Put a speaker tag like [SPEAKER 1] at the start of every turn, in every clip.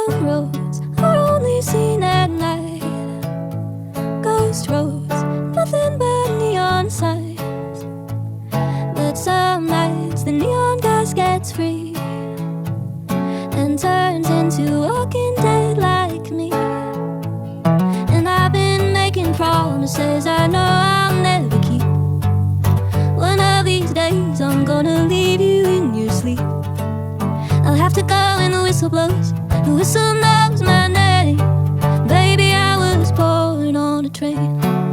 [SPEAKER 1] Some roads are only seen at night. Ghost roads, nothing but neon signs. But some nights the neon gas gets free and turns into Walking Dead like me. And I've been making promises I know I'll never keep. One of these days I'm gonna leave you in your sleep. I'll have to go when the whistle blows. The whistle knows my name. Baby, I was born on a train.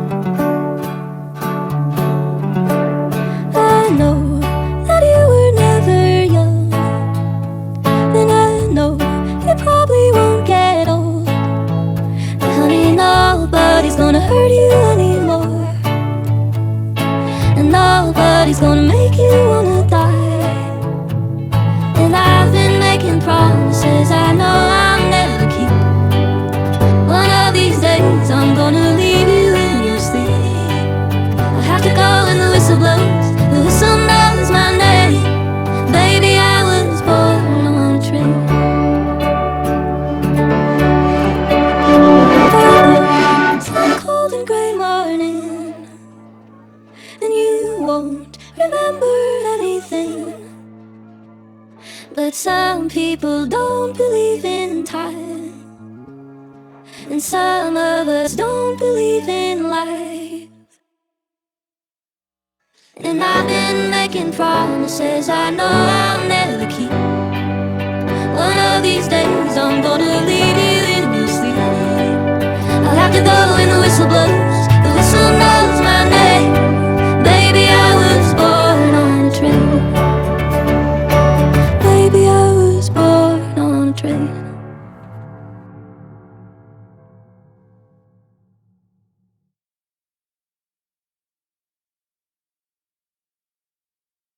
[SPEAKER 1] I know that you were never young, and I know you probably won't get old. But honey, nobody's gonna hurt you anymore, and nobody's gonna make you wanna die. And I've been making promises I know I'll never keep. One of these days I'm gonna leave you in your sleep. I have to go when the whistle blows. The whistle knows my name. Baby, I was born on a train. It's a cold and grey morning, and you won't remember anything. But some people don't believe in time, and some of us don't believe in life. And I've been making promises I know I'll never keep. One of these days I'm gonna leave you in your sleep. I'll have to go when the whistle blows.